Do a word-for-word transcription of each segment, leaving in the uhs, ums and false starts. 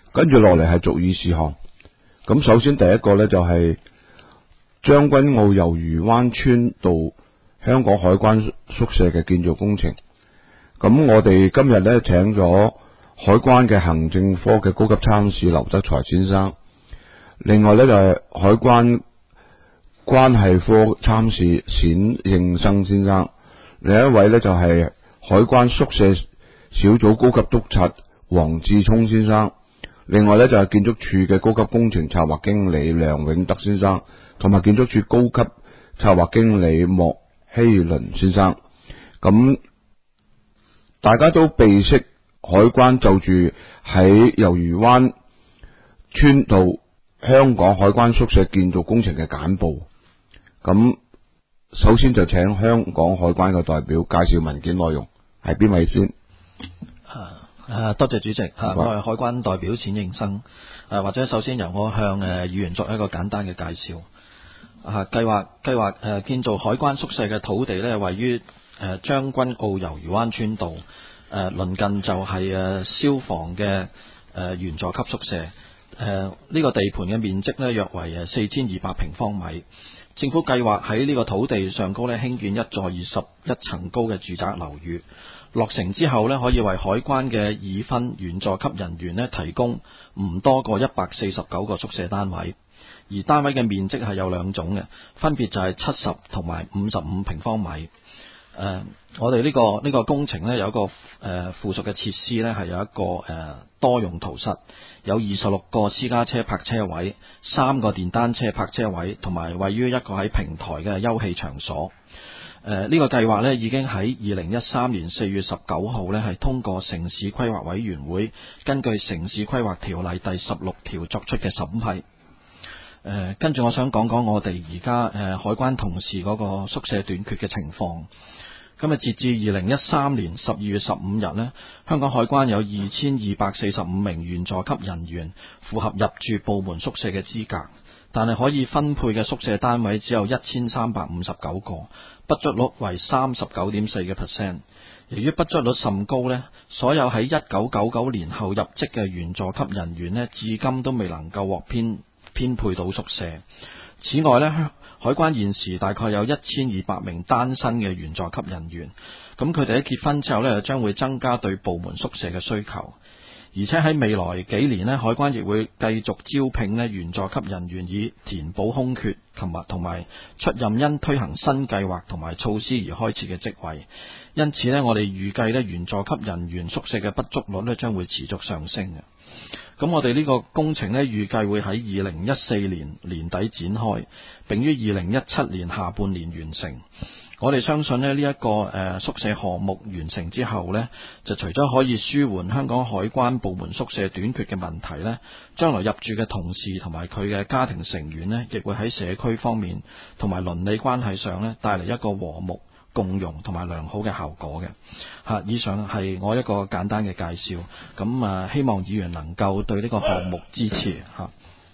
跟住落嚟係續議事項。咁首先第一個咧就係將軍澳魷魚灣村道香港海關宿舍嘅建造工程。咁我哋今日咧請咗海關嘅行政科嘅高級參事劉德才先生，另外咧就係海關關係科參事冼應生先生，另一位咧就係海關宿舍小組高級督察黃志聰先生，另外咧就係建築署嘅高級工程策劃經理梁永德先生，同埋建築署高級策劃經理莫希倫先生。咁大家都備悉海關就住喺魷魚灣村道香港海關宿舍建造工程嘅簡報。咁首先就請香港海關嘅代表介紹文件內容，係邊位先？ 啊，多謝主席。啊，我係海關代表冼應生。誒，或者首先由我向誒議員作一個簡單嘅介紹。啊，計劃計劃誒建造海關宿舍嘅土地咧，位於誒將軍澳魷魚灣村道。誒，鄰近就係誒消防嘅誒員佐級宿舍。誒，呢個地盤嘅面積咧約為誒四千二百平方米。政府計劃喺呢個土地上高咧興建一座二十一層高嘅住宅樓宇。落成之後咧，可以為海關嘅已婚員佐級人員咧提供唔多過一百四十九個宿舍單位，而單位嘅面積係有兩種嘅，分別就係七十同埋五十五平方米。誒、呃，我哋呢、這個呢、這個工程咧有一個誒、呃、附屬嘅設施咧係有一個誒、呃、多用途室，有二十六個私家車泊車位，三個電單車泊車位，同埋位於一個喺平台嘅休憩場所。誒、呃，呢、這個計劃咧已經喺二零一三年四月十九號咧係通過城市規劃委員會根據城市規劃條例第十六條作出嘅審批。誒、呃，跟住我想講講我哋而家誒海關同事嗰個宿舍短缺嘅情況。今日截至二零一三年十二月十五日咧，香港海關有二千二百四十五名員佐級人員符合入住部門宿舍嘅資格，但係可以分配嘅宿舍單位只有一千三百五十九個。不足率為三十九點四嘅 percent。由於不足率甚高呢，所有喺一九九九年後入職嘅員佐級人員呢，至今都未能夠獲編編配到宿舍。此外呢，海關現時大概有一千二百名單身嘅員佐級人員，咁佢哋喺結婚之後呢，將會增加對部門宿舍嘅需求。而且喺未來幾年呢，海關亦會繼續招聘呢員佐級人員，以填補空缺，同埋同埋出任因推行新計劃同埋措施而開設嘅職位。因此呢，我哋預計呢員佐級人員宿舍嘅不足率呢將會持續上升嘅。咁我哋呢個工程呢，預計會喺二零一四年年底展開，並於二零一七年下半年完成。我哋相信呢，呢、這、一個誒、呃、宿舍項目完成之後呢，就除咗可以舒緩香港海關部門宿舍短缺嘅問題呢，將來入住嘅同事同埋佢嘅家庭成員呢，亦會喺社區方面同埋鄰里關係上呢，帶嚟一個和睦共融同埋良好嘅效果嘅。吓，以上係我一個簡單嘅介紹，咁啊希望議員能夠對呢個項目支持吓。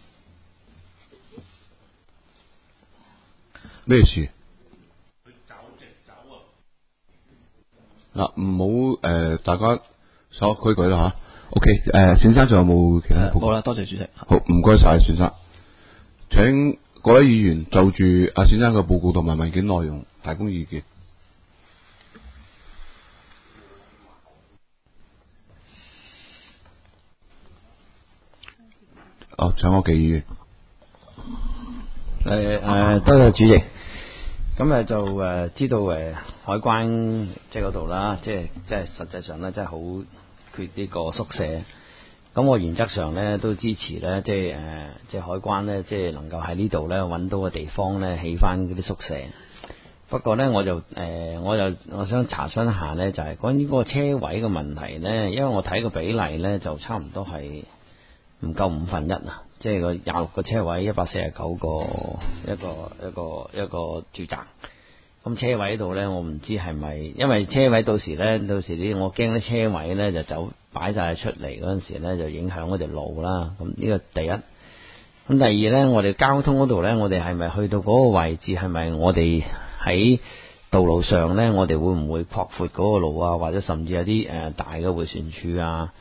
咩事？嗱，唔好誒，大家守規矩啦吓。OK，誒、呃，冼生仲有冇其他報告？ 冇啦，多謝主席。 好，唔該晒，冼生。請各位議員就住阿冼生嘅報告同埋文件內容提供意見。哦，請我記議員。 誒誒，多謝主席。咁誒就誒知道誒海關即係嗰度啦，即係即係實際上咧，真係好缺呢個宿舍。咁我原則上咧都支持咧，即係誒即係海關咧，即係能夠喺呢度咧揾到個地方咧起翻嗰啲宿舍。不過咧，我就誒、呃、我就我想查詢一下咧，就係關於嗰個車位嘅問題咧，因為我睇個比例咧就差唔多係唔夠五分一啊。即係個廿六個車位，一百四十九個一個一個一個住宅。咁車位度呢，我唔知係咪，因為車位到時呢，到時啲我驚啲車位呢就走擺晒出嚟嗰陣時呢，就影響我哋路啦。咁呢個第一。咁第二呢，我哋交通嗰度呢，我哋係咪去到嗰個位置，係咪我哋喺道路上呢，我哋會唔會擴闊嗰個路啊？或者甚至有啲誒大嘅迴旋處啊？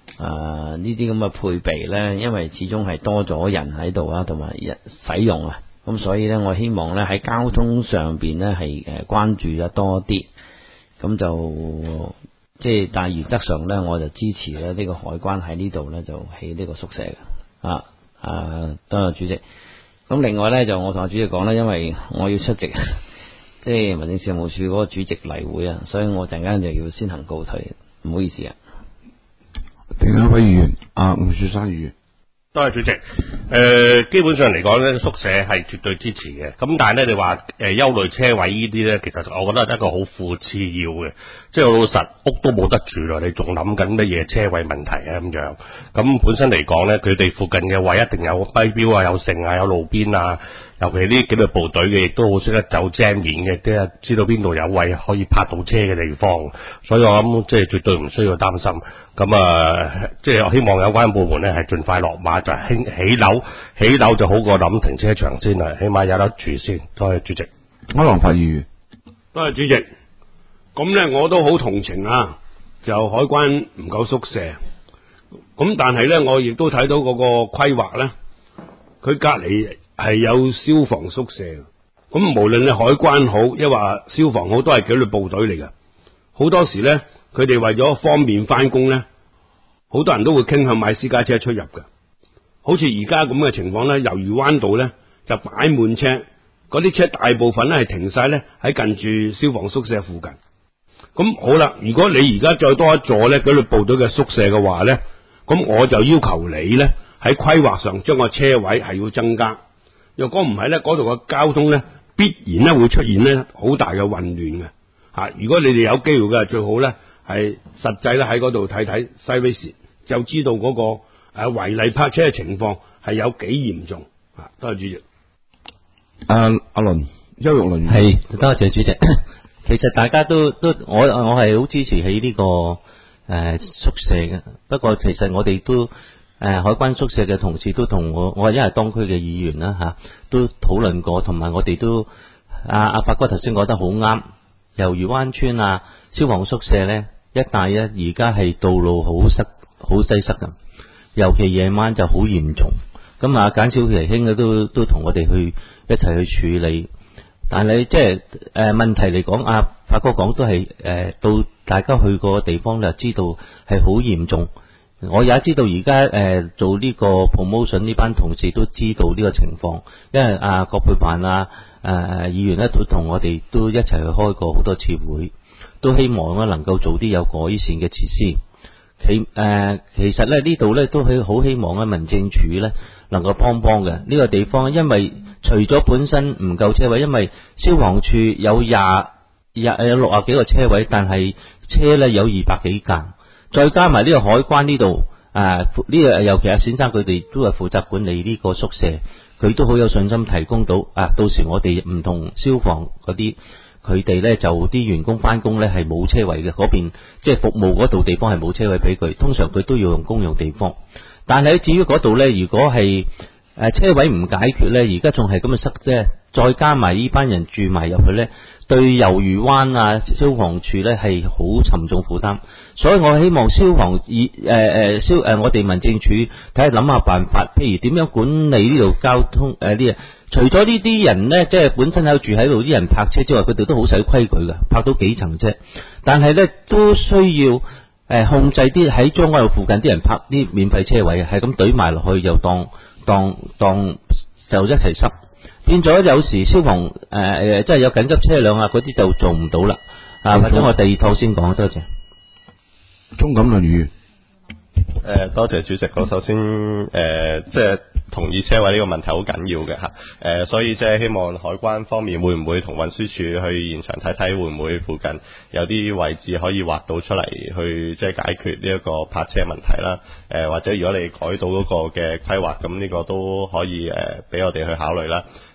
啊呢啲咁嘅配備呢，因為始終係多咗人喺度啊，同埋人使用啊，咁所以呢，我希望呢喺交通上邊呢係誒關注得多啲，咁就即係但係原則上呢，我就支持咧呢個海關喺呢度呢就起呢個宿舍嘅啊啊，多謝主席。咁另外呢，就我同阿主席講呢，因為我要出席即係民政事務處嗰個主席例會啊，所以我陣間就要先行告退，唔好意思啊。 另一位議員啊，吳雪山議員， 多謝主席。誒、呃，基本上嚟講咧，宿舍係絕對支持嘅。咁但係咧，你話誒憂慮車位呢啲咧，其實我覺得係一個好副次要嘅。即係老實，屋都冇得住啦，你仲諗緊乜嘢車位問題啊咁樣？咁本身嚟講咧，佢哋附近嘅位一定有揮標啊，有剩啊，有路邊啊。尤其呢紀律部隊嘅，亦都好識得走正面嘅，即係知道邊度有位可以泊到車嘅地方，所以我諗即係絕對唔需要擔心。咁啊，即係希望有關部門咧係盡快落馬，就係起樓，起樓就好過諗停車場先啦，起碼有得住先。多謝主席。 柯朗發議員， 多謝主席。咁咧我都好同情啊，就海關唔夠宿舍，咁但係咧我亦都睇到嗰個規劃咧，佢隔籬係有消防宿舍，咁無論你海關好，抑或消防好，都係紀律部隊嚟嘅。好多時咧，佢哋為咗方便翻工咧，好多人都會傾向買私家車出入嘅。好似而家咁嘅情況咧，魷魚灣道咧就擺滿車，嗰啲車大部分咧係停晒咧喺近住消防宿舍附近。咁好啦，如果你而家再多一座咧紀律部隊嘅宿舍嘅話咧，咁我就要求你咧喺規劃上將個車位係要增加。若果唔係咧，嗰度嘅交通咧必然咧會出現咧好大嘅混亂嘅吓。如果你哋有機會嘅，最好咧係實際咧喺嗰度睇睇西威士，就知道嗰個誒違例泊車嘅情況係有幾嚴重啊。多謝主席。 阿阿倫邱玉麟， 係多謝主席。其實大家都都我我係好支持起呢、這個誒、呃、宿舍嘅，不過其實我哋都誒、呃、海關宿舍嘅同事都同我，我因為當區嘅議員啦吓、啊，都討論過，同埋我哋都阿阿發哥頭先講得好啱，魷魚灣村啊消防宿舍咧一帶咧而家係道路好塞好擠塞嘅，尤其夜晚就好嚴重。咁啊簡小琪兄咧都都同我哋去一齊去處理。但係即係誒問題嚟講，阿發哥講都係誒、呃、到大家去過嘅地方就知道係好嚴重。我也知道而家誒做呢個 promotion 呢班同事都知道呢個情況，因為阿、啊、葛珮帆啊誒、啊、議員咧都同我哋都一齊去開過好多次會，都希望咧能夠做啲有改善嘅設施。其誒、呃、其實咧呢度咧都係好希望咧民政處咧能夠幫幫嘅呢個地方，因為除咗本身唔夠車位，因為消防處有廿廿有六啊幾個車位，但係車咧有二百幾架，再加埋呢個海關呢度啊呢個尤其阿先生佢哋都係負責管理呢個宿舍，佢都好有信心提供到啊。到時我哋唔同消防嗰啲，佢哋咧就啲員工翻工咧係冇車位嘅，嗰邊即係服務嗰度地方係冇車位俾佢，通常佢都要用公用地方。但係至於嗰度咧，如果係誒車位唔解決咧，而家仲係咁嘅塞啫，再加埋呢班人住埋入去咧，對魷魚灣啊消防處咧係好沉重負擔。所以我希望消防以誒誒消誒我哋民政處睇下諗下辦法，譬如點樣管理呢度交通誒啲啊。除咗呢啲人咧，即係本身有住喺度啲人泊車之外，佢哋都好守規矩噶，泊到幾層啫。但係咧都需要誒、呃、控制啲喺將軍澳附近啲人泊啲免費車位，係咁懟埋落去又當。當當就一齊塞，變咗有時消防誒誒，即係有緊急車輛啊，嗰啲就做唔到啦。啊，或者我第二套先講，多謝。 鍾錦麟議員， 誒，多謝主席。我首先誒、呃，即係同意車位呢個問題好緊要嘅吓，誒、呃，所以即係希望海關方面會唔會同運輸署去現場睇睇，會唔會附近有啲位置可以劃到出嚟，去即係解決呢一個泊車問題啦。誒、呃，或者如果你改到嗰個嘅規劃，咁呢個都可以誒，俾、呃、我哋去考慮啦。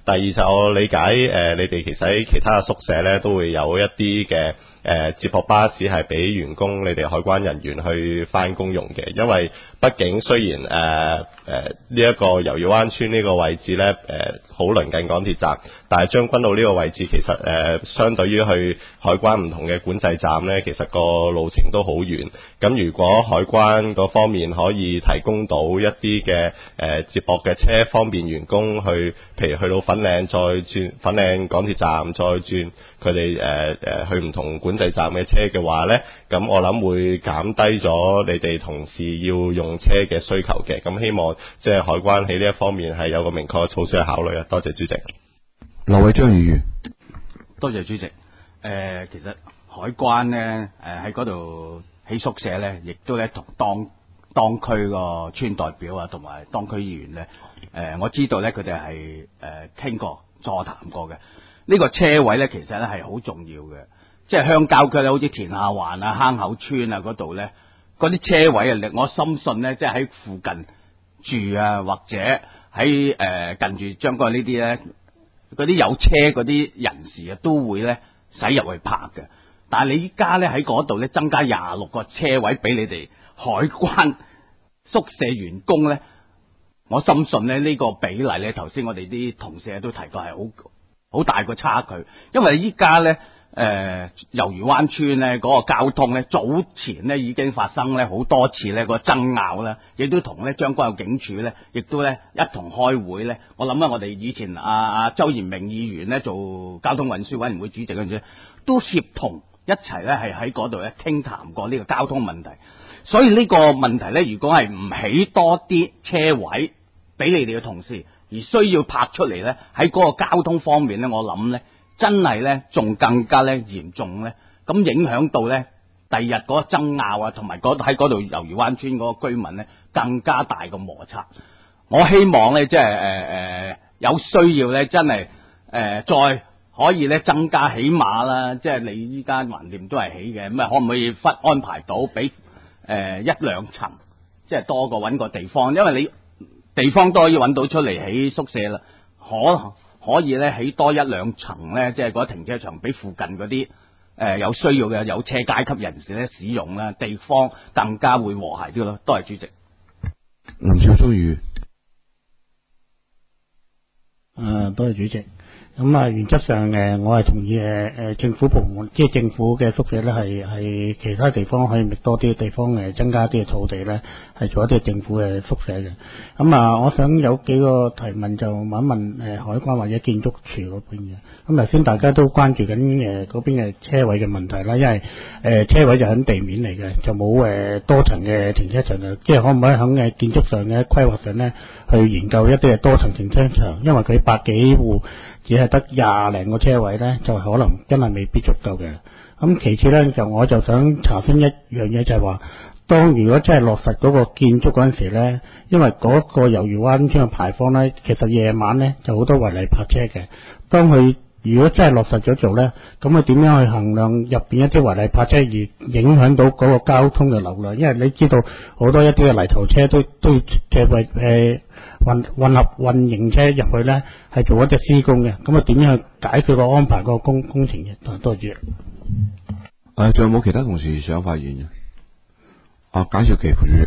第二就我理解誒、呃，你哋其實喺其他嘅宿舍咧都會有一啲嘅誒接駁巴士係俾員工你哋海關人員去翻工用嘅，因為畢竟雖然誒誒呢一個魷魚灣村呢個位置咧誒好鄰近港鐵站，但係將軍澳呢個位置其實誒、呃、相對於去海關唔同嘅管制站咧，其實個路程都好遠。咁如果海關嗰方面可以提供到一啲嘅誒接駁嘅車，方便員工去，譬如去到粉嶺再轉粉嶺港鐵站再轉佢哋誒誒去唔同管制站嘅車嘅話咧，咁我諗會減低咗你哋同事要用車嘅需求嘅。咁希望即係海關喺呢一方面係有個明確嘅措施去考慮啊。多謝主席。 劉偉章議員， 多謝主席。誒、呃，其實海關咧誒喺嗰度起宿舍咧，亦都咧同當當區個村代表啊，同埋當區議員咧，誒、呃，我知道咧佢哋係誒傾過座談過嘅。呢、這個車位咧，其實咧係好重要嘅，即係鄉郊區咧，好似田下環啊、坑口村啊嗰度咧，嗰啲車位啊，我深信咧，即係喺附近住啊，或者喺誒、呃、近住將軍呢啲咧，嗰啲有車嗰啲人士啊，都會咧駛入去泊嘅。但係你依家咧喺嗰度咧增加廿六個車位俾你哋海關宿舍員工咧，我深信咧呢個比例咧，頭先我哋啲同事都提過係好好大個差距，因為依家咧誒魷魚灣村咧嗰個交通咧，早前咧已經發生咧好多次咧個爭拗啦，亦都同咧將軍澳警署咧，亦都咧一同開會咧。我諗啊，我哋以前阿阿周延明議員咧做交通運輸委員會主席嗰陣時，都協同一齊咧係喺嗰度咧傾談過呢個交通問題。所以呢個問題咧，如果係唔起多啲車位俾你哋嘅同事，而需要拍出嚟咧，喺嗰個交通方面咧，我諗咧真係咧仲更加咧嚴重咧，咁影響到咧第二日嗰個爭拗啊，同埋喺嗰度魷魚灣村嗰個居民咧更加大嘅摩擦。我希望咧即係誒誒有需要咧，真係誒、呃、再可以咧增加，起碼啦，即係你依家橫掂都係起嘅，咁啊可唔可以忽安排到俾誒、呃、一兩層，即係多過揾個地方，因為你地方都可以揾到出嚟起宿舍啦，可可以咧起多一兩層咧，即係嗰停車場俾附近嗰啲誒有需要嘅有車階級人士咧使用啦，地方更加會和諧啲咯。多謝主席。 林少蘇議員， 誒，多謝主席。咁啊，原則上誒，我係同意誒誒政府部門，即係政府嘅宿舍咧，係係其他地方可以覓多啲地方誒，增加啲嘅土地咧，係做一啲政府嘅宿舍嘅。咁啊，我想有幾個提問就問一問誒海關或者建築署嗰邊嘅。咁頭先大家都關注緊誒嗰邊嘅車位嘅問題啦，因為誒車位就喺地面嚟嘅，就冇誒多層嘅停車場嘅，即係可唔可以喺誒建築上嘅規劃上咧，去研究一啲嘅多層停車場，因為佢百幾戶。只係得廿零個車位咧，就可能真係未必足夠嘅。咁其次咧，就我就想查詢一樣嘢，就係話，當如果真係落實嗰個建築嗰陣時咧，因為嗰個魷魚灣村嘅排放咧，其實夜晚咧就好多違例泊車嘅。當佢如果真係落實咗做咧，咁佢點樣去衡量入邊一啲違例泊車而影響到嗰個交通嘅流量？因為你知道好多一啲嘅泥頭車都都嘅為誒。混混合混型車入去咧，係做一隻施工嘅，咁啊點樣去解決個安排個工工程嘅？多謝主席。 誒，仲有冇其他同事想發言嘅？啊，簡少琪副主席。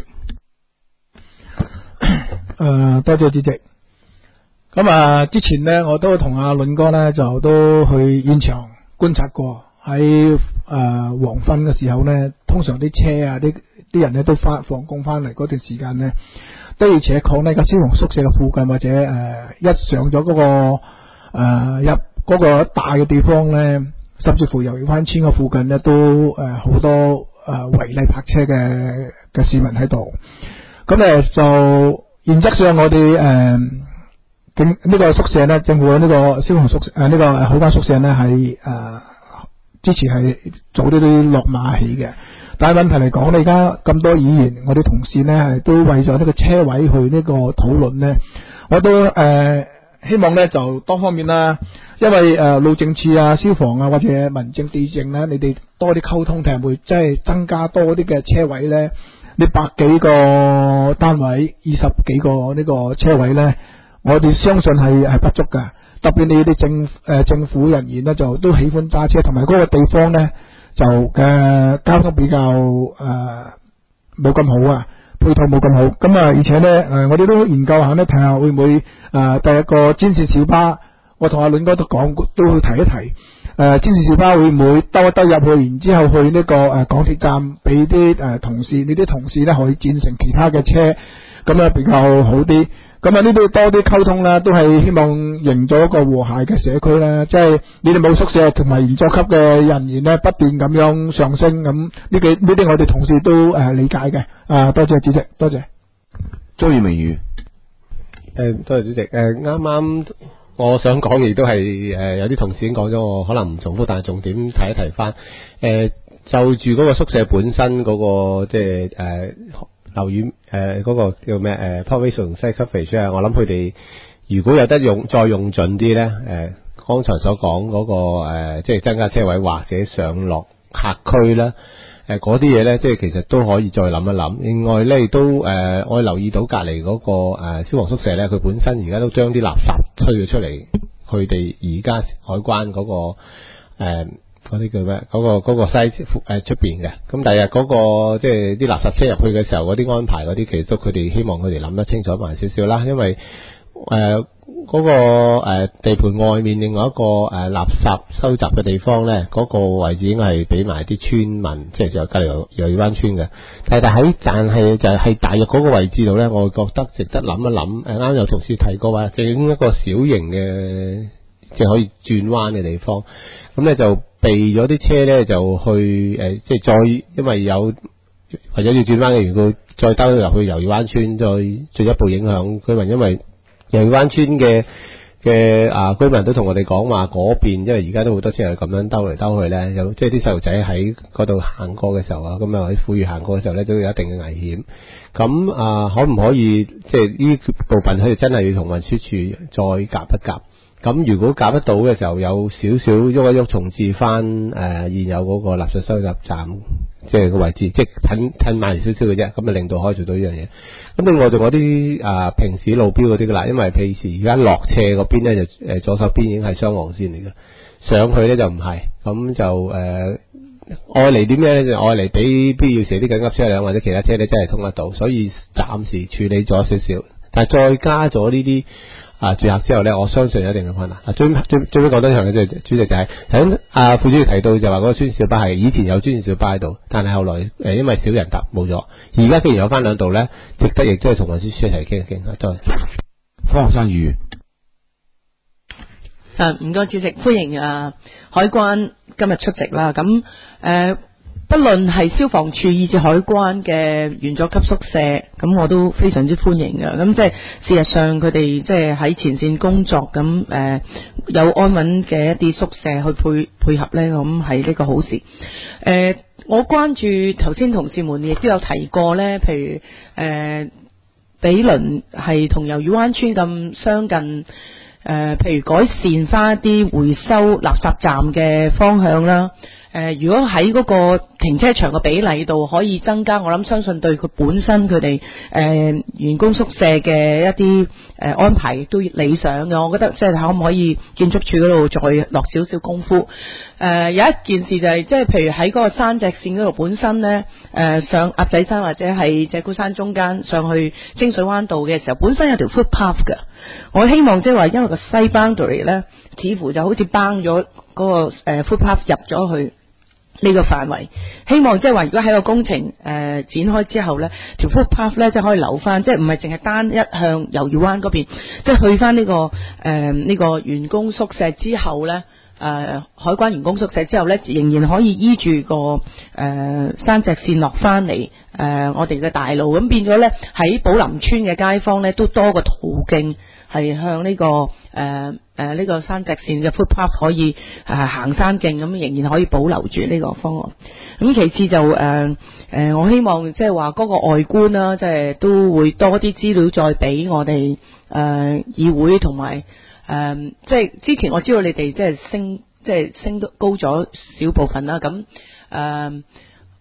誒，多謝主席。咁啊，之前咧我都同阿倫哥咧就都去現場觀察過，喺誒、呃、黃昏嘅時候咧，通常啲車啊啲啲人咧都翻放工翻嚟嗰段時間咧。的而且確呢個消防宿舍嘅附近或者誒、呃、一上咗嗰、那個誒、呃、入嗰個大嘅地方咧，甚至乎魷魚灣村嘅附近咧都誒好、呃、多誒違例泊車嘅嘅市民喺度。咁咧就原則上我哋誒警呢個宿舍咧，政府呢個消防宿舍誒呢、呃這個海關宿舍咧係誒之前係早啲都落馬起嘅。但係問題嚟講，你而家咁多議員，我哋同事呢係都為咗呢個車位去呢個討論呢，我都誒、呃、希望呢就多方面啦，因為誒、呃、路政處啊、消防啊或者民政地政呢，你哋多啲溝通，睇會即係增加多啲嘅車位呢。你百幾個單位、二十幾個呢個車位呢，我哋相信係係不足噶。 特別你哋政誒、呃、政府人員咧就都喜歡揸車，同埋嗰個地方咧就嘅、呃、交通比較誒冇咁好啊，配套冇咁好。咁啊，而且咧誒、呃、我哋都研究下咧，睇下會唔會誒、呃、第一個專線小巴，我同阿倫哥都講都會提一提。誒、呃，專線小巴會唔會兜一兜入去，然之後去呢、這個誒、呃、港鐵站，俾啲誒同事，呢啲同事咧可以轉乘其他嘅車，咁啊比較好啲。咁啊呢度多啲溝通啦，都係希望營造一個和諧嘅社區啦。即係你哋冇宿舍同埋員佐級嘅人員咧，不斷咁樣上升，咁呢幾呢啲我哋同事都誒、呃、理解嘅。啊，多謝主席，多謝。 周耀明議員， 誒，多謝主席。誒、呃，啱啱。我想講亦都係誒有啲同事已經講咗，我可能唔重複，但係重點提一提翻。誒、呃、就住嗰個宿舍本身嗰、那個即係誒樓宇誒嗰個叫咩誒 population site coverage 啊，我諗佢哋如果有得用再用盡啲咧，誒、呃、剛才所講嗰、那個誒、呃、即係增加車位或者上落客區啦。誒嗰啲嘢咧，即係其實都可以再諗一諗。另外咧，亦都誒、呃，我留意到隔離嗰個誒、呃、消防宿舍咧，佢本身而家都將啲垃圾推咗出嚟，佢哋而家海關嗰、那個嗰啲、呃、叫咩？嗰、那個嗰、那個西誒出邊嘅。咁第日嗰個即係啲垃圾車入去嘅時候，嗰啲安排嗰啲，其實都佢哋希望佢哋諗得清楚埋少少啦，因為誒。呃嗰、那個誒、呃、地盤外面另外一個誒、呃、垃圾收集嘅地方咧，嗰、那個位置應該係俾埋啲村民，即係就隔離有有漁灣村嘅。但係喺但係就係大約嗰個位置度咧，我覺得值得諗一諗。誒啱有同事提過話，整一個小型嘅即係可以轉彎嘅地方，咁咧就避咗啲車咧就去誒、呃，即係再因為有或者要轉彎嘅緣故，再兜入去漁灣村，再進一步影響居民，因為漁灣村嘅嘅啊居民都同我哋講話嗰邊，因為而家都好多車係咁樣兜嚟兜去咧，有即係啲細路仔喺嗰度行過嘅時候啊，咁啊喺富裕行過嘅時候咧，都有一定嘅危險。咁啊，可唔可以即係呢部分佢哋真係要同運輸署再夾一夾？咁如果夾得到嘅時候，有少少喐一喐重置翻誒、呃、現有嗰個垃圾收集站，即係個位置，即係褪褪慢少少嘅啫，咁啊令到可以做到呢樣嘢。咁另外仲有啲啊平時路標嗰啲噶啦，因為譬如而家落斜嗰邊咧就誒左手邊已經係雙黃線嚟嘅，上去咧就唔係，咁就誒愛嚟點樣咧？就愛嚟俾必要時啲緊急車輛或者其他車咧真係通得到，所以暫時處理咗少少，但係再加咗呢啲。啊！住客之後咧，我相信有一定嘅困難。啊，最最最尾講多一樣嘅，就係主席就係頭先啊副主席提到就話嗰個專線小巴係以前有專線小巴喺度，但係後來誒、呃、因為少人搭冇咗，而家既然有翻兩度咧，值得亦都係同運輸署一齊傾一傾啊！多謝方學生議員。 啊，唔該主席，歡迎啊海關今日出席啦。咁誒。呃不論係消防處以至海關嘅員佐級宿舍，咁我都非常之歡迎嘅。咁即係事實上佢哋即係喺前線工作，咁誒、呃、有安穩嘅一啲宿舍去配配合呢，咁係呢個好事。誒、呃，我關注頭先同事們亦都有提過呢，譬如誒、呃、比鄰係同魷魚灣村咁相近，誒、呃、譬如改善翻一啲回收垃圾站嘅方向啦。誒、呃，如果喺嗰個停車場嘅比例度可以增加，我諗相信對佢本身佢哋誒員工宿舍嘅一啲誒、呃、安排亦都理想嘅。我覺得即係可唔可以建築署嗰度再落少少功夫？誒、呃，有一件事就係、是、即係譬如喺嗰個山脊線嗰度本身呢，誒、呃、上鴨仔山或者係脊鼓山中間上去清水灣道嘅時候，本身有條 footpath 嘅。我希望即係話，因為個西 boundary 咧，似乎就好似崩咗嗰個誒 footpath 入咗去。呢個範圍，希望即係話，如果喺個工程誒、呃、展開之後呢，條 footpath 咧即係可以留翻，即係唔係淨係單一向魷魚灣嗰邊，即係去翻呢、這個誒呢、呃這個員工宿舍之後呢，誒、呃、海關員工宿舍之後呢，仍然可以依住個誒、呃、山脊線落翻嚟誒我哋嘅大路，咁變咗呢，喺寶林村嘅街坊呢，都多個途徑係向呢、這個誒。呃誒，呢、呃這個山脊線嘅 footpath 可以誒、呃、行山徑，咁仍然可以保留住呢個方案。咁其次就誒誒、呃呃，我希望即係話嗰個外觀啦，即係都會多啲資料再俾我哋誒、呃、議會同埋誒，即係之前我知道你哋即係升即係升得高咗少部分啦。咁誒、呃，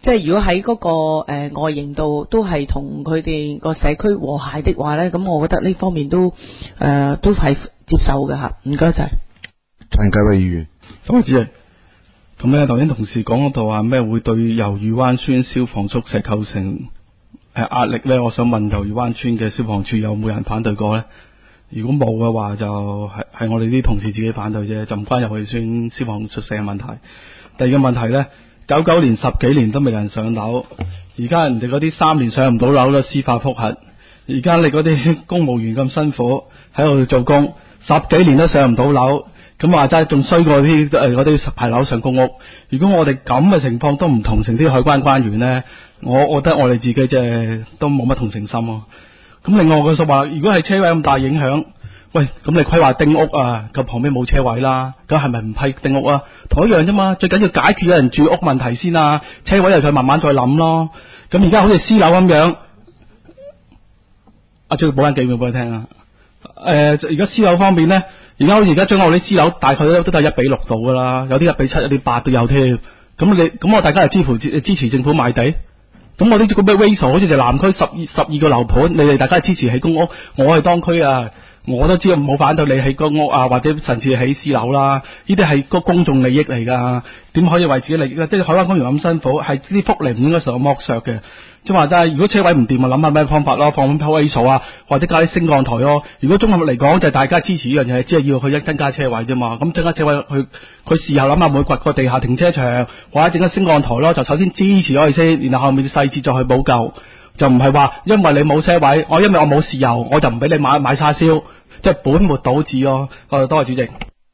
即係如果喺嗰、個誒、呃、外形度都係同佢哋個社區和諧的話咧，咁我覺得呢方面都誒、呃、都係接受嘅吓。唔該晒。 陳繼偉議員， 多謝主席。咁咧，頭先同事講嗰度話咩會對魷魚灣村消防宿舍構成誒壓力咧？我想問魷魚灣村嘅消防處有冇人反對過咧？如果冇嘅話，就係係我哋啲同事自己反對啫，就唔關魷魚村消防宿舍嘅問題。第二個問題咧，九九年十幾年都未人上樓，而家人哋嗰啲三年上唔到樓都司法覆核，而家你嗰啲公務員咁辛苦喺度做工，十幾年都上唔到樓。咁話齋仲衰過啲誒嗰啲排樓上公屋。如果我哋咁嘅情況都唔同情啲海關關員呢，我我覺得我哋自己即係都冇乜同情心咯。咁另外我就話，如果係車位咁大影響，喂，咁你規劃丁屋啊，咁旁邊冇車位啦，咁係咪唔批丁屋啊？同一樣啫嘛，最緊要解決有人住屋問題先啊，車位又再慢慢再諗咯。咁而家好似私樓咁樣，阿最補翻幾秒俾你聽啊。誒，而家私樓方面呢。而家好似而家將我啲私樓大概都都係一比六度噶啦，有啲一比七，有啲八都有添。咁你咁我大家係支持支持政府賣地，咁我啲咁咩 ratio 好似就南區十二十二個樓盤，你哋大家係支持起公屋，我係當區啊，我都知道冇反對你起公屋啊，或者甚至起私樓啦，呢啲係個公眾利益嚟噶，點可以為自己利益？即係海灣公園咁辛苦，係啲福利唔應該受到剝削嘅。即係話齋，如果車位唔掂，咪諗下咩方法咯，放翻 ratio 啊，或者加啲升降台咯。如果綜合嚟講，就係大家支持呢樣嘢，只係要佢一增加車位啫嘛。咁增加車位，佢佢事後諗下，會掘個地下停車場，或者整個升降台咯。就首先支持咗佢先，然後後面啲細節再去補救，就唔係話因為你冇車位，我因為我冇豉油，我就唔俾你買買叉燒，即係本末倒置咯。誒，多謝主席。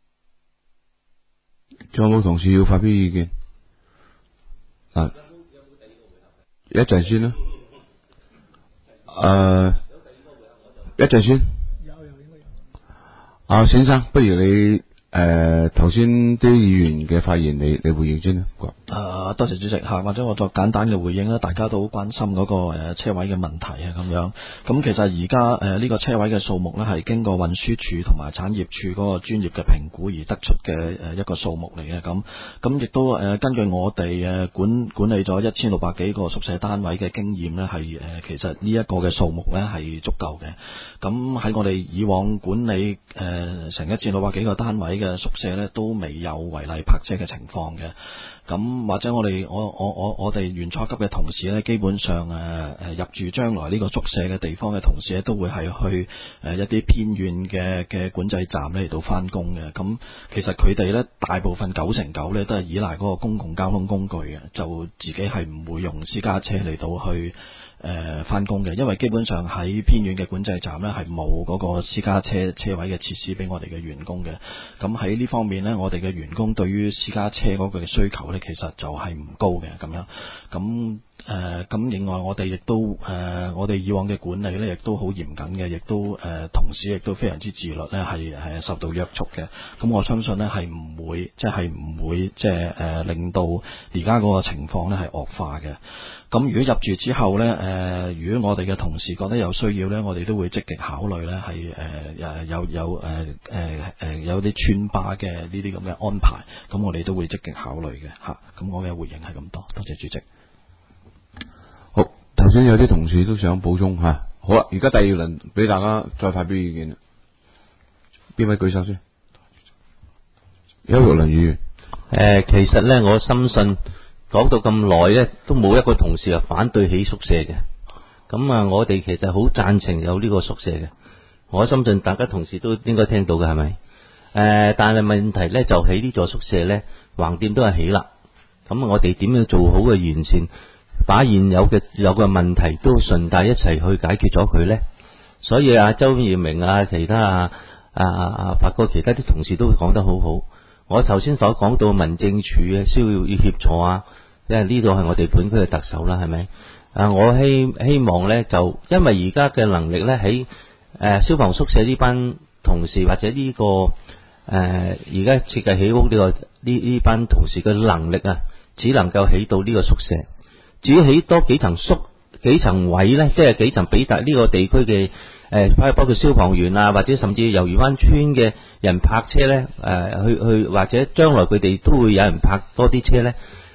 仲有冇同事要發表意見？啊，一陣先啦。誒、呃，一陣先。有有應該有。啊，先生，不如你誒頭先啲議員嘅發言，你你回應先啦。 誒，多謝主席嚇，或者我作簡單嘅回應啦。大家都好關心嗰個誒車位嘅問題啊，咁樣。咁其實而家誒呢個車位嘅數目咧，係經過運輸署同埋產業署嗰個專業嘅評估而得出嘅誒一個數目嚟嘅。咁咁亦都誒根據我哋誒管管理咗一千六百幾個宿舍單位嘅經驗咧，係誒其實呢一個嘅數目咧係足夠嘅。咁喺我哋以往管理誒成一千六百幾個單位嘅宿舍咧，都未有違例泊車嘅情況嘅。咁或者我哋我我我我哋原初級嘅同事咧，基本上誒誒入住將來呢個宿舍嘅地方嘅同事咧，都會係去誒一啲偏遠嘅嘅管制站咧嚟到翻工嘅。咁其實佢哋咧大部分九成九咧都係依賴嗰個公共交通工具嘅，就自己係唔會用私家車嚟到去誒翻工嘅，因為基本上喺偏遠嘅管制站咧係冇嗰個私家車車位嘅設施俾我哋嘅員工嘅。咁喺呢方面咧，我哋嘅員工對於私家車嗰個嘅需求咧，其實就係唔高嘅咁樣。咁誒咁另外我哋亦都誒、呃、我哋以往嘅管理咧，亦都好嚴謹嘅，亦都誒、呃、同事亦都非常之自律咧，係係受到約束嘅。咁我相信咧係唔會即係唔會即係誒令到而家嗰個情況咧係惡化嘅。咁如果入住之後咧，誒、呃，如果我哋嘅同事覺得有需要咧，我哋都會積極考慮咧，係誒誒有有誒誒誒有啲村巴嘅呢啲咁嘅安排，咁我哋都會積極考慮嘅嚇。咁我嘅回應係咁多，多謝主席。 好，頭先有啲同事都想補充嚇。好啦，而家第二輪俾大家再發表意見。邊位舉手先？邱玉麟議員。 誒，其實咧，我深信。講到咁耐咧，都冇一個同事係反對起宿舍嘅。咁啊，我哋其實好贊成有呢個宿舍嘅。我相信大家同事都應該聽到嘅，係咪？誒、呃，但係問題咧，就起呢座宿舍咧，橫掂都係起啦。咁我哋點樣做好嘅完善，把現有嘅有嘅問題都順帶一齊去解決咗佢咧？所以啊，周耀明啊，其他啊啊啊發哥其他啲同事都講得好好。我頭先所講到民政處嘅需要要協助啊。因為呢度係我哋本區嘅特首啦，係咪？啊，我希希望咧，就因為而家嘅能力咧，喺誒消防宿舍呢班同事或者呢、這個誒而家設計起屋呢、這個呢呢班同事嘅能力啊，只能夠起到呢個宿舍。至於起多幾層宿幾層位咧，即係幾層比達呢個地區嘅誒，包括消防員啊，或者甚至魷魚灣村嘅人泊車咧，誒、呃、去去或者將來佢哋都會有人泊多啲車咧。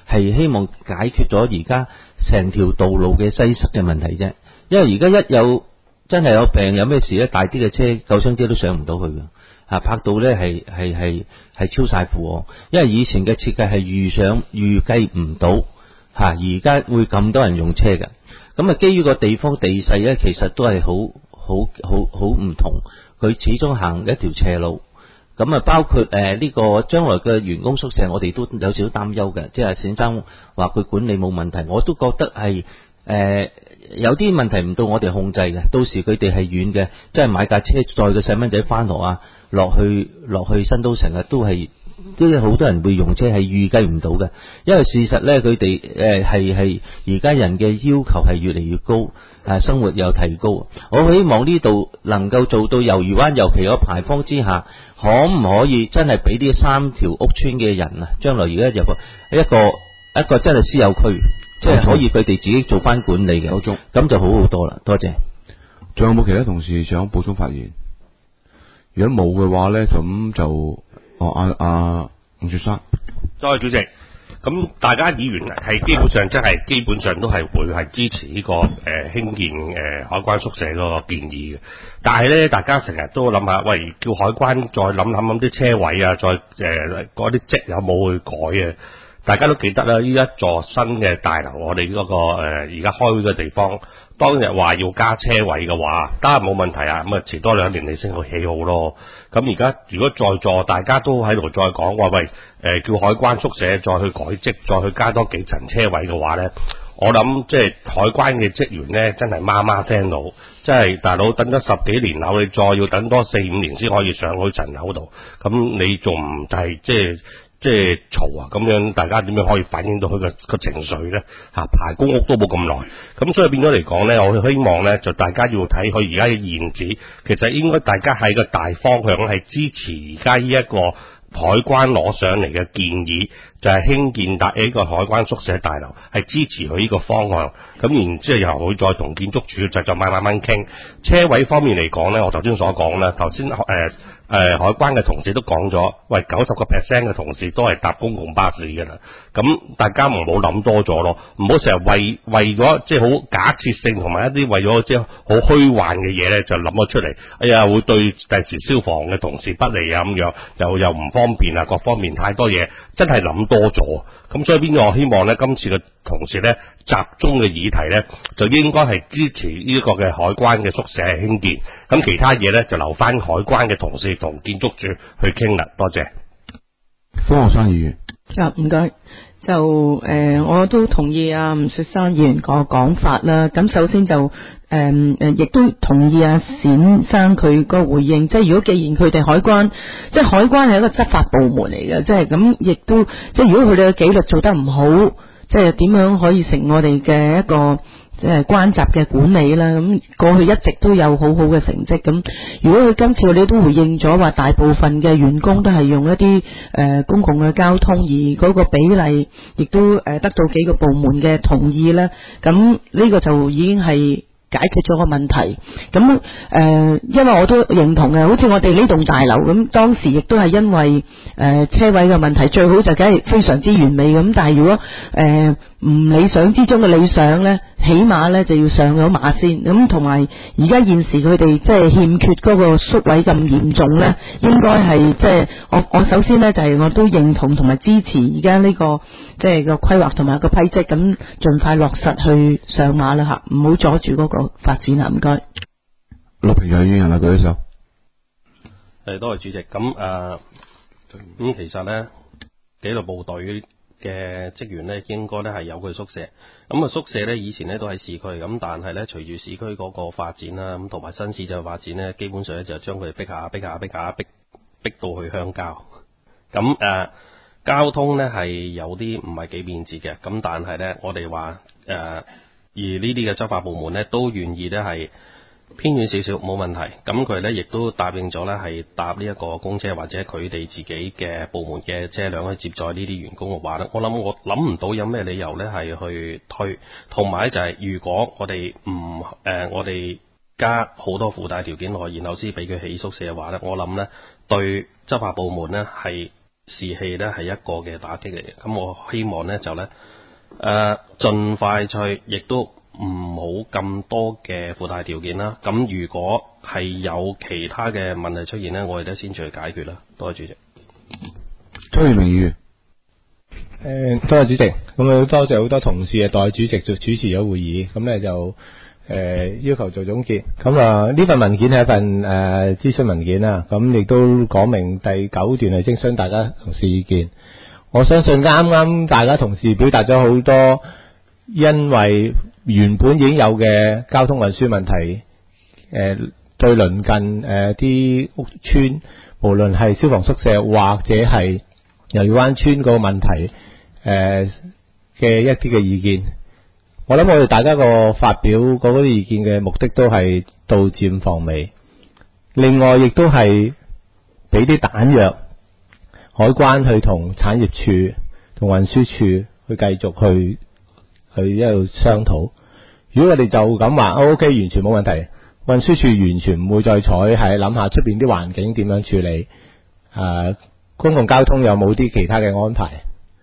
係希望解決咗而家成條道路嘅擠塞嘅問題啫。因為而家一有真係有病有咩事咧，大啲嘅車救傷車都上唔到去嘅，啊拍到咧係係係係超晒負荷。因為以前嘅設計係預想預計唔到吓，而家會咁多人用車嘅。咁啊，基於個地方地勢咧，其實都係好好好好唔同，佢始終行一條斜路。咁啊，包括誒呢、呃這個將來嘅員工宿舍，我哋都有少少擔憂嘅。即係冼生話佢管理冇問題，我都覺得係誒、呃、有啲問題唔到我哋控制嘅。到時佢哋係遠嘅，即係買架車載個細蚊仔翻學啊，落去落去新都城啊，都係都有好多人會用車，係預計唔到嘅。因為事實咧，佢哋誒係係而家人嘅要求係越嚟越高。誒，生活有提高，我希望呢度能夠做到魷魚灣，尤其有牌坊之下，可唔可以真係俾呢三條屋村嘅人啊，將來而家入一個一個真係私有區，即係可以佢哋自己做翻管理嘅，咁就好好多啦。多謝。 仲有冇其他同事想補充發言？如果冇嘅話咧，咁就哦阿阿吳雪生， 多謝主席。咁大家議員係基本上真係基本上都係會係支持呢、這個誒、呃、興建誒、呃、海關宿舍嗰個建議嘅，但係咧大家成日都諗下，喂，叫海關再諗諗諗啲車位啊，再誒嗰啲職有冇去改啊？大家都記得啦，呢一座新嘅大樓，我哋嗰、那個誒而家開會嘅地方，當日話要加車位嘅話，當然冇問題啊，咁啊遲多兩年你先去起好咯。咁而家如果在座大家都喺度再講話，喂，誒、呃、叫海關宿舍再去改職，再去加多幾層車位嘅話咧，我諗即係海關嘅職員咧，真係媽媽聲到，即係大佬等咗十幾年樓，你再要等多四五年先可以上去層樓度，咁你仲唔係即係？即係嘈啊，咁樣大家點樣可以反映到佢個個情緒咧？嚇、啊、排公屋都冇咁耐，咁所以變咗嚟講咧，我希望咧就大家要睇佢而家嘅現址，其實應該大家喺個大方向係支持而家呢一個海關攞上嚟嘅建議，就係、是、興建大呢個海關宿舍大樓，係支持佢呢個方向。咁然之後由佢再同建築署就就慢慢慢傾車位方面嚟講咧，我頭先所講啦，頭先誒。誒、呃，海關嘅同事都講咗，喂，九十個 percent 嘅同事都係搭公共巴士嘅啦。咁大家唔好諗多咗咯，唔好成日為為咗即係好假設性同埋一啲為咗即係好虛幻嘅嘢咧，就諗咗出嚟。哎呀，會對第時消防嘅同事不利啊，咁樣又又唔方便啊，各方面太多嘢，真係諗多咗。咁所以邊個我希望咧，今次嘅同事咧集中嘅議題咧，就應該係支持呢個嘅海關嘅宿舍興建。咁其他嘢咧就留翻海關嘅同事同建築署去傾啦。多謝。 方學生議員。 啊，唔該。就誒、呃，我都同意啊吳雪山議員個講法啦。咁首先就誒誒，亦、呃、都同意啊冼生佢個回應。即係如果既然佢哋海關，即係海關係一個執法部門嚟嘅，即係咁，亦都即係如果佢哋嘅紀律做得唔好，即係點樣可以成我哋嘅一個即係關閘嘅管理啦？咁過去一直都有好好嘅成績。咁如果佢今次我哋都回應咗話，大部分嘅員工都係用一啲誒、呃、公共嘅交通，而嗰個比例亦都誒得到幾個部門嘅同意咧。咁呢個就已經係解決咗個問題。咁誒、呃，因為我都認同嘅，好似我哋呢棟大樓咁，當時亦都係因為誒、呃、車位嘅問題，最好就梗係非常之完美咁。但係如果誒唔理想之中嘅理想咧，起碼咧就要上咗馬先。咁同埋而家現時佢哋即係欠缺嗰個宿位咁嚴重咧，應該係即係我我首先咧就係、是、我都認同同埋支持而家呢個即係個規劃同埋個批則，咁盡快落實去上馬啦吓，唔好阻住嗰個發展啊！唔該。 陸平陽議員啊，舉手。 誒，多謝主席。咁誒，咁、呃、其實咧，紀律部隊嘅職員咧，應該咧係有佢宿舍。咁啊，宿舍咧以前咧都喺市區，咁但係咧隨住市區嗰個發展啦，咁同埋新市鎮發展咧，基本上咧就將佢哋逼下逼下逼下逼逼到去鄉郊。咁誒、呃，交通咧係有啲唔係幾便捷嘅，咁但係咧我哋話誒，而呢啲嘅執法部門咧都願意咧係偏遠少少冇問題，咁佢咧亦都答應咗咧係搭呢一個公車或者佢哋自己嘅部門嘅車輛去接載呢啲員工嘅話咧，我諗我諗唔到有咩理由咧係去推，同埋就係如果我哋唔誒我哋加好多附帶條件落去，然後先俾佢起宿舍嘅話咧，我諗咧對執法部門咧係士氣呢係一個嘅打擊嚟嘅。咁我希望呢就呢誒盡快脆，亦都唔好咁多嘅附帶條件啦。咁如果係有其他嘅問題出現呢，我哋都先去解決啦。多謝主席。 張宇明議員。 誒，多謝主席。咁啊，多謝好多同事啊，代主席做主持咗會議，咁咧就誒、呃、要求做總結。咁啊，呢份文件係一份誒、呃、諮詢文件啦，咁亦都講明第九段係徵詢大家同事意見。我相信啱啱大家同事表達咗好多，因為原本已經有嘅交通運輸問題，誒、呃、對鄰近誒啲、呃、屋邨，無論係消防宿舍或者係魷魚灣村嗰個問題。誒嘅、呃、一啲嘅意見，我諗我哋大家個發表嗰啲意見嘅目的都係杜漸防微，另外亦都係俾啲彈藥海關去同產業處同運輸處去繼續去去一路商討。如果我哋就咁話 OK 完全冇問題，運輸處完全唔會再採，係諗下出邊啲環境點樣處理，誒、呃、公共交通有冇啲其他嘅安排。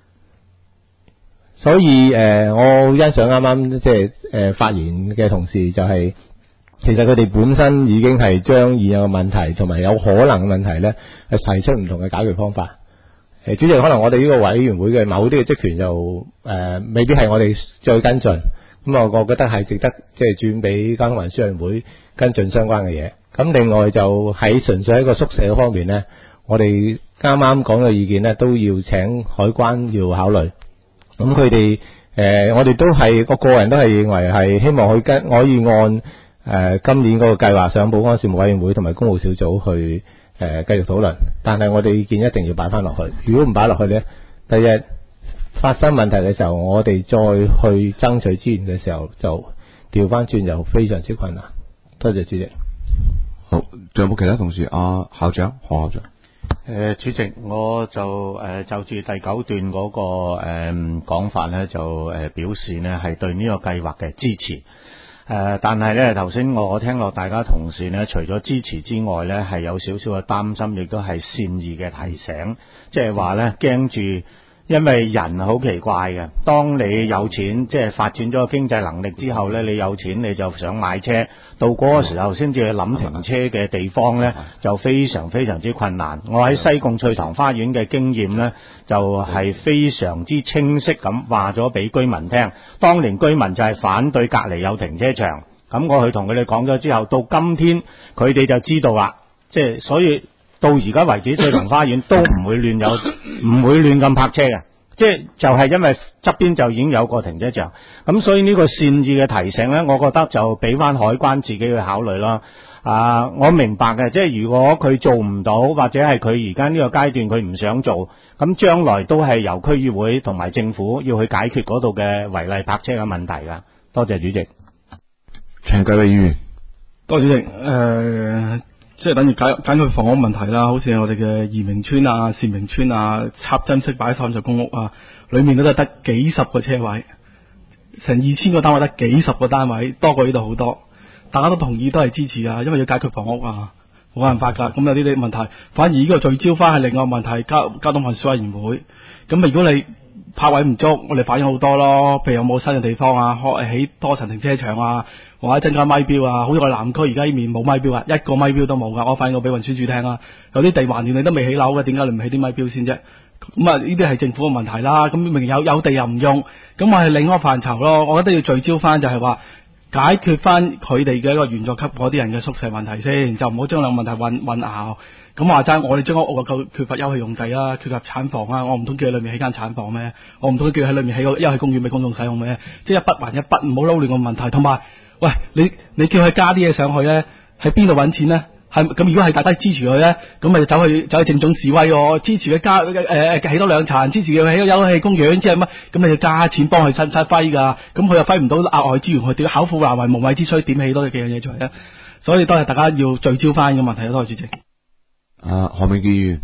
所以誒、呃，我欣賞啱啱即係誒發言嘅同事，就係、是、其實佢哋本身已經係將現有嘅問題同埋有可能嘅問題咧，係提出唔同嘅解決方法。誒、呃，主席，可能我哋呢個委員會嘅某啲嘅職權就誒、呃，未必係我哋再跟進。咁啊，我覺得係值得即係轉俾交通運輸委員會跟進相關嘅嘢。咁另外就喺純粹喺個宿舍方面咧，我哋啱啱講嘅意見咧，都要請海關要考慮。咁佢哋誒，我哋都係個個人都係認為係希望佢跟可以按誒、呃、今年嗰個計劃上保安事務委員會同埋公務小組去誒、呃、繼續討論，但係我哋意見一定要擺翻落去。如果唔擺落去咧，第日發生問題嘅時候，我哋再去爭取資源嘅時候，就調翻轉就非常之困難。多謝主席。 好，仲有冇其他同事？啊，校長，何校長。 誒、呃，主席，我就誒、呃、就住第九段嗰、那個誒講、呃、法咧，就誒、呃、表示呢係對呢個計劃嘅支持。誒、呃，但係咧頭先我聽落大家同事呢，除咗支持之外咧，係有少少嘅擔心，亦都係善意嘅提醒，即係話咧驚住。因為人好奇怪嘅，當你有錢，即係發展咗經濟能力之後呢，你有錢你就想買車，到嗰個時候先至去諗停車嘅地方呢，就非常非常之困難。我喺西貢翠塘花園嘅經驗呢，就係非常之清晰咁話咗俾居民聽。當年居民就係反對隔離有停車場，咁我去同佢哋講咗之後，到今天佢哋就知道啦，即係所以。到而家為止，翠塘花園都唔會亂有，唔會亂咁泊車嘅，即係就係因為側邊就已經有個停車場，咁所以呢個善意嘅提醒呢，我覺得就俾翻海關自己去考慮啦。啊，我明白嘅，即係如果佢做唔到，或者係佢而家呢個階段佢唔想做，咁將來都係由區議會同埋政府要去解決嗰度嘅違例泊車嘅問題噶。多謝主席。 陳繼偉議員， 多謝主席。誒、呃。即係等於解解決房屋問題啦，好似我哋嘅移明村啊、善明村啊、插針式擺上就公屋啊，裏面都係得幾十個車位，成二千個單位得幾十個單位，多過呢度好多。大家都同意都係支持啊，因為要解決房屋啊，冇辦法㗎。咁有呢啲問題，反而呢個聚焦翻係另外問題，交交通運輸委員會。咁啊，如果你泊位唔足，我哋反映好多咯，譬如有冇新嘅地方啊，開起多層停車場啊。或者增加咪標啊，好似我南區而家呢面冇咪標啊，一個咪標都冇噶。我反映過俾運輸署聽啊，有啲地橫掂你都未起樓嘅，點解你唔起啲咪標先啫？咁啊，呢啲係政府嘅問題啦。咁明明有有地又唔用，咁我係另一個範疇咯。我覺得要聚焦翻就係話解決翻佢哋嘅一個員佐級嗰啲人嘅宿舍問題先，就唔好將兩個問題混混淆。咁話齋，我哋將屋夠缺乏休憩用地啦，缺乏產房啊，我唔通叫佢裏面起間產房咩？我唔通叫佢喺裏面起個休憩公園俾公眾使用咩？即係一筆還一筆，唔好撈亂個問題，同埋。喂，你你叫佢加啲嘢上去咧，喺邊度揾錢咧？係咁，如果係大家支持佢咧，咁咪走去走去正總示威喎，支持佢加誒誒起多兩層，支持佢起個休憩公園，即係乜？咁你要加錢幫佢趁晒揮㗎，咁佢又揮唔到額外資源，佢點巧婦難為無米之炊，點起多幾樣嘢出嚟咧？所以都係大家要聚焦翻個問題咯，多謝主席。 啊，何明基議員。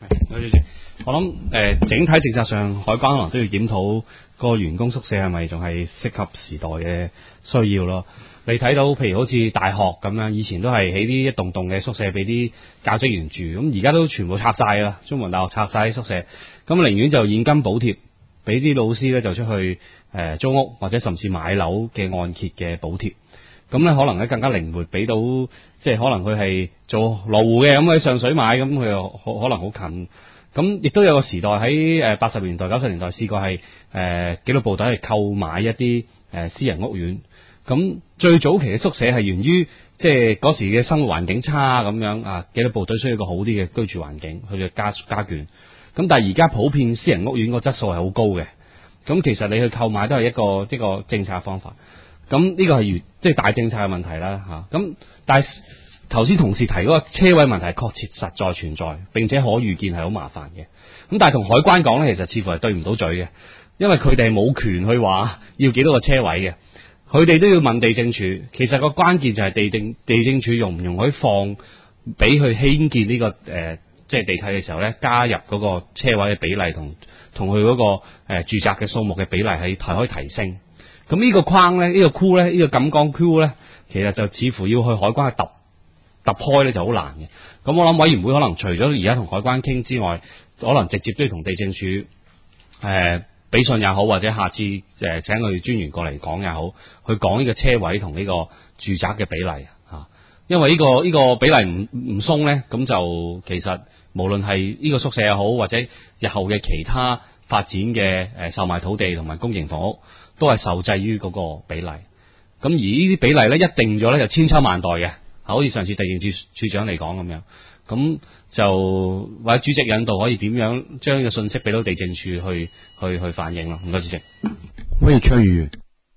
主席，我諗誒、呃、整體政策上，海關可能都要檢討個員工宿舍係咪仲係適合時代嘅需要咯。你睇到譬如好似大學咁樣，以前都係起啲一棟棟嘅宿舍俾啲教職員住，咁而家都全部拆晒啦，中文大學拆晒啲宿舍，咁寧願就現金補貼俾啲老師咧，就出去誒、呃、租屋或者甚至買樓嘅按揭嘅補貼。咁咧可能咧更加靈活，俾到即係可能佢係做羅湖嘅，咁喺上水買，咁佢又可能好近。咁亦都有個時代喺誒八十年代、九十年代試過係誒紀律部隊係購買一啲誒、呃、私人屋苑。咁最早期嘅宿舍係源於即係嗰時嘅生活環境差咁樣啊，紀律部隊需要一個好啲嘅居住環境，佢嘅家家眷。咁但係而家普遍私人屋苑個質素係好高嘅。咁其實你去購買都係一個一個政策方法。咁呢個係如即係大政策嘅問題啦嚇。咁但係頭先同事提嗰個車位問題確切實在存在，並且可預見係好麻煩嘅。咁但係同海關講咧，其實似乎係對唔到嘴嘅，因為佢哋係冇權去話要幾多個車位嘅，佢哋都要問地政署。其實個關鍵就係地政地政署容唔容許放俾佢興建呢、這個誒、呃、即係地契嘅時候咧，加入嗰個車位嘅比例同同佢嗰個誒、呃、住宅嘅數目嘅比例係係可以提升。咁呢個框咧，呢、這個箍咧，呢、這個錦江箍咧，其實就似乎要去海關去揼揼開咧就好難嘅。咁我諗委員會可能除咗而家同海關傾之外，可能直接都要同地政署誒俾信也好，或者下次誒、呃、請佢專員過嚟講也好，去講呢個車位同呢個住宅嘅比例嚇、啊。因為呢、這個呢、這個比例唔唔鬆咧，咁就其實無論係呢個宿舍也好，或者日後嘅其他發展嘅誒、呃、售賣土地同埋公營房屋，都係受制於嗰個比例。咁而呢啲比例咧一定咗咧就千秋萬代嘅，好似上次地政處處長嚟講咁樣。咁就或者主席引導可以點樣將呢個信息俾到地政處去去去反映咯。唔該主席。 可以崔議員。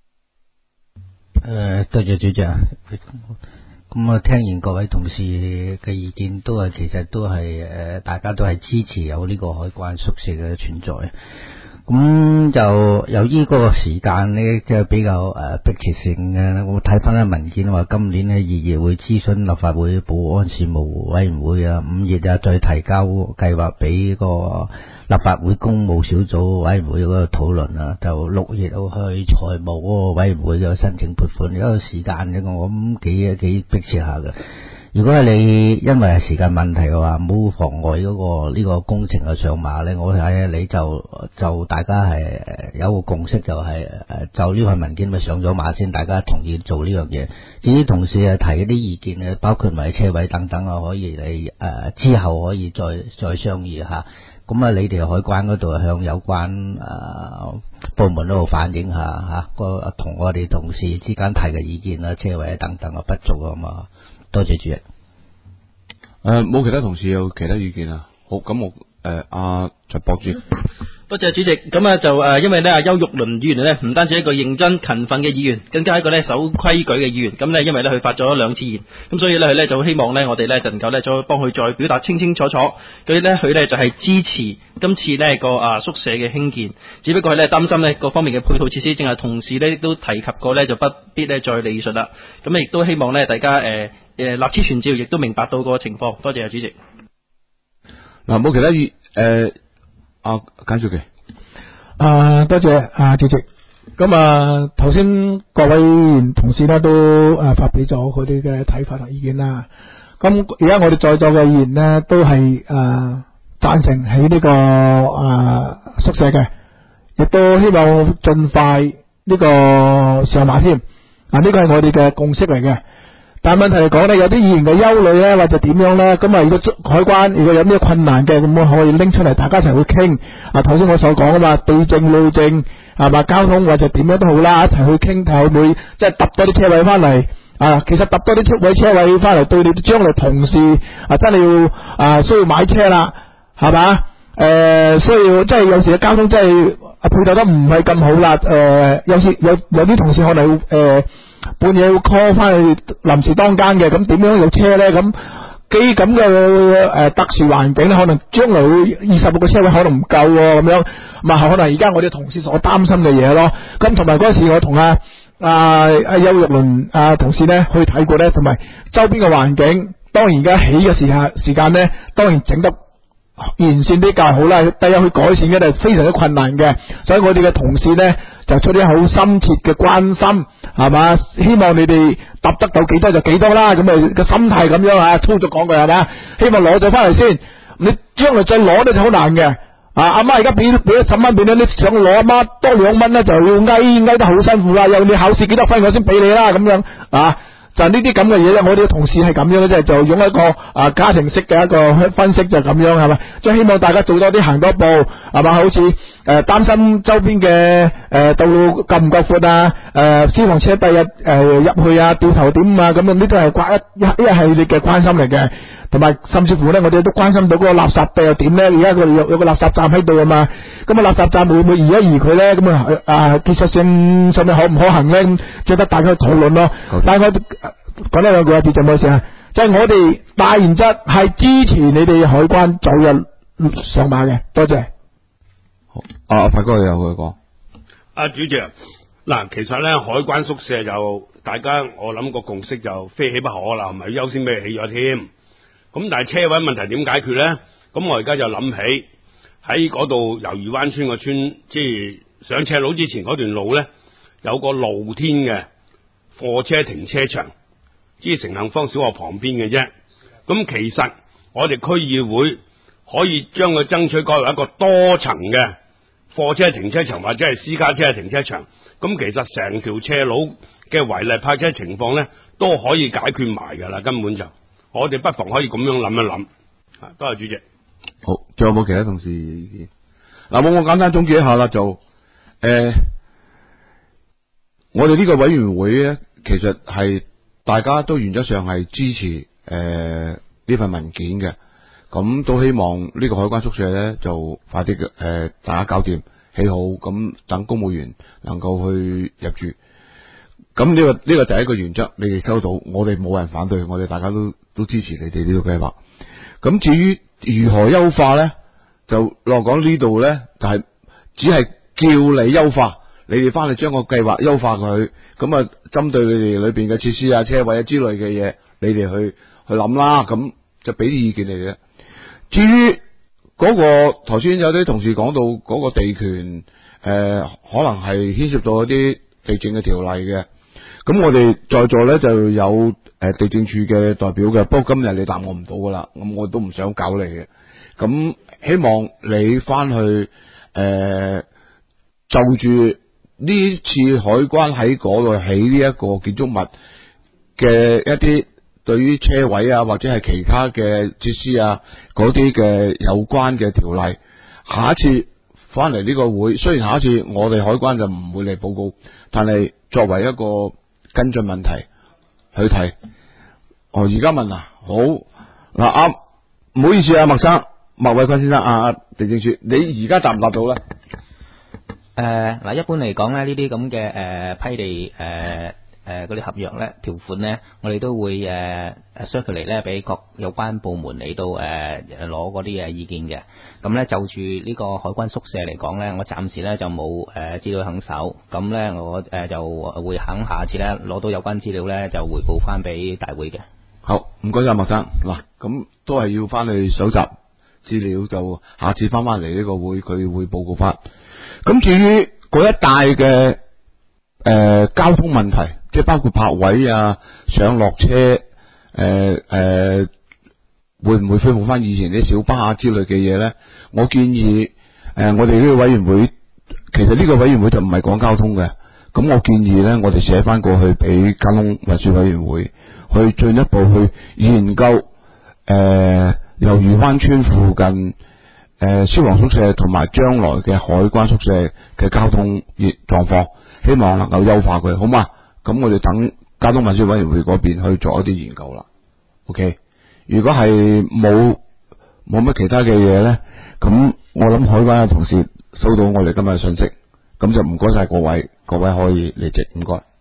誒，多謝主席。咁啊，聽完各位同事嘅意見，都係其實都係誒，大家都係支持有呢個海關宿舍嘅存在。咁就由於嗰個時間咧，即係比較誒迫切性嘅，我睇翻啲文件話，今年咧二月會諮詢立法會保安事務委員會啊，五月啊再提交計劃俾個立法會公務小組委員會嗰個討論啊，就六月去財務嗰個委員會嘅申請撥款，呢個時間咧我諗幾幾迫切下嘅。如果係你因為係時間問題嘅話，唔好妨礙嗰個呢個工程嘅上馬咧，我睇你就就大家係有個共識，就係誒就呢份文件咪上咗馬先，大家同意做呢樣嘢。至於同事啊提嗰啲意見咧，包括埋車位等等啊，可以你誒、呃、之後可以再再商議下。咁啊，你哋海關嗰度向有關誒、呃、部門嗰度反映下吓，個同我哋同事之間提嘅意見啊，車位等等啊不足啊嘛。多謝主席。誒、 呃，冇其他同事有其他意見啊？好，咁我誒阿陳博主。 多謝主席。咁啊就誒，因為咧阿邱玉麟議員咧，唔單止一個認真勤奮嘅議員，更加係一個咧守規矩嘅議員。咁咧，因為咧佢發咗兩次言，咁所以咧佢咧就希望咧我哋咧就能夠咧再幫佢再表達清清楚楚。佢咧佢咧就係支持今次呢個啊宿舍嘅興建，只不過係咧擔心咧各方面嘅配套設施，正係同時咧都提及過咧，就不必咧再理述啦。咁亦都希望咧大家誒誒立此傳召，亦都明白到個情況。多謝啊主席。 嗱，冇其他議誒。啊，簡少奇。 啊，多謝啊，主席。咁啊，頭先各位議員同事咧都誒發表咗佢哋嘅睇法同意見啦。咁而家我哋在座嘅議員呢，都係誒贊成起呢、這個誒、啊、宿舍嘅，亦都希望盡快呢個上馬添。啊，呢個係我哋嘅共識嚟嘅。但係問題嚟講咧，有啲議員嘅憂慮咧，或者點樣咧，咁啊，如果海關如果有咩困難嘅，咁我可以拎出嚟，大家一齊去傾。啊，頭先我所講啊嘛，地政、路政係嘛，交通或者點樣都好啦，一齊去傾，睇會唔會即係揼多啲車位翻嚟。啊，其實揼多啲車位車位翻嚟，對你將來同事啊，真係要啊需要買車啦，係嘛？誒、呃，需要即係有時嘅交通真係啊配套得唔係咁好啦。誒、呃，有時有有啲同事可能誒。呃半夜要 call 翻去臨時當間嘅，咁點樣有車咧？咁基於咁嘅誒特殊環境咧，可能將來會二十六個車位可能唔夠咁樣，咪可能而家我哋同事所擔心嘅嘢咯。咁同埋嗰時我同阿阿阿邱玉麟阿同事咧去睇過咧，同埋周邊嘅環境，當然而家起嘅時間時間咧，當然整得完善啲較好啦，第一去改善嘅係非常之困難嘅，所以我哋嘅同事呢，就出啲好深切嘅關心，係嘛？希望你哋答得到幾多就幾多啦，咁啊個心態咁樣啊，粗俗講句係嘛？希望攞咗翻嚟先，你將來再攞咧就好難嘅。啊，阿媽而家俾俾咗十蚊俾你，你想攞阿媽多兩蚊咧，就要翳翳得好辛苦啦。又你考試幾多分我先俾你啦，咁樣啊。就呢啲咁嘅嘢咧，我哋嘅同事係咁樣嘅啫，就用一個啊家庭式嘅一個分析就咁樣係嘛，即係希望大家做多啲行多步係嘛，好似誒擔心周邊嘅誒道路夠唔夠闊啊，誒消防車第日誒入去啊掉頭點啊咁樣，呢都係關一一一系列嘅關心嚟嘅，同埋甚至乎咧我哋都關心到嗰個垃圾地又點咧，而家佢哋有有個垃圾站喺度啊嘛，咁啊垃圾站會唔會移一移佢咧？咁啊啊技術性上面可唔可行咧？咁值得大家討論咯。但係我講多兩句啊，節就冇事啊。就係、是、我哋大原則係支持你哋海關早日上馬嘅，多謝。 好，阿發哥你有佢講。 阿主席，嗱，其實咧海關宿舍就大家我諗個共識就非起不可啦，係咪優先俾起咗添？咁但係車位問題點解決咧？咁我而家就諗起喺嗰度魷魚灣村個村，即係上赤佬之前嗰段路咧，有個露天嘅貨車停車場。即係城幸坊小學旁邊嘅啫，咁其實我哋區議會可以將佢爭取改為一個多層嘅貨車停車場或者係私家車嘅停車場，咁其實成條斜路嘅違例泊車情況咧都可以解決埋噶啦，根本就我哋不妨可以咁樣諗一諗。多謝主席。 好，仲有冇其他同事意見？嗱，我我簡單總結一下啦，就誒、呃，我哋呢個委員會咧，其實係。大家都原則上係支持誒呢、呃、份文件嘅，咁都希望呢個海關宿舍咧就快啲嘅誒大家搞掂起好，咁等公務員能夠去入住。咁呢、這個呢、這個第一個原則，你哋收到，我哋冇人反對，我哋大家都都支持你哋呢個計劃。咁至於如何優化咧，就落講呢度咧，就係、是、只係叫你優化。你哋翻嚟將個計劃優化佢，咁啊針對你哋裏邊嘅設施啊、車位啊之類嘅嘢，你哋去去諗啦，咁就俾啲意見你哋。至於嗰個頭先有啲同事講到嗰個地權，誒、呃、可能係牽涉到一啲地政嘅條例嘅，咁我哋在座咧就有誒地政處嘅代表嘅，不過今日你答我唔到噶啦，咁我都唔想搞你嘅，咁希望你翻去誒、呃、就住。呢次海關喺嗰度起呢一個建築物嘅一啲對於車位啊或者係其他嘅設施啊嗰啲嘅有關嘅條例，下一次翻嚟呢個會，雖然下一次我哋海關就唔會嚟報告，但係作為一個跟進問題去睇。哦，而家問啊，好嗱，啱、啊，唔好意思啊，麥生，麥偉坤先生啊，地政處，你而家答唔答到咧？ 誒嗱、呃，一般嚟講咧，呢啲咁嘅誒批地誒誒嗰啲合約咧條款咧，我哋都會誒誒 circulate 咧俾各有關部門嚟到誒攞嗰啲嘅意見嘅。咁咧就住呢個海關宿舍嚟講咧，我暫時咧就冇誒資料肯手，咁咧我誒、呃、就會肯下次咧攞到有關資料咧就匯報翻俾大會嘅。 好，唔該晒麥生。嗱，咁都係要翻去搜集資料，就下次翻翻嚟呢個會，佢會報告翻。咁至於嗰一帶嘅誒、呃、交通問題，即係包括泊位啊、上落車，誒、呃、誒、呃，會唔會恢復翻以前啲小巴啊之類嘅嘢咧？我建議誒、呃，我哋呢個委員會，其實呢個委員會就唔係講交通嘅，咁我建議咧，我哋寫翻過去俾交通運輸委員會，去進一步去研究誒，魷魚灣村附近。誒、呃，消防宿舍同埋將來嘅海關宿舍嘅交通狀況，希望能夠優化佢，好嘛？咁我哋等交通運輸委員會嗰邊去做一啲研究啦。OK， 如果係冇冇乜其他嘅嘢咧，咁我諗海關嘅同事收到我哋今日嘅信息，咁就唔該晒各位，各位可以離席，唔該。